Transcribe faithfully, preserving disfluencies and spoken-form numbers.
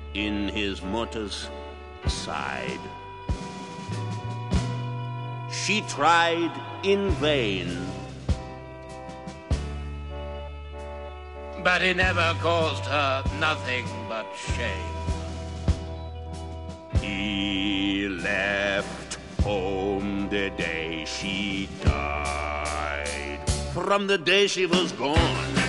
in his mortar's side. She tried in vain, but it never caused her nothing but shame. He left home the day she died. From the day she was gone,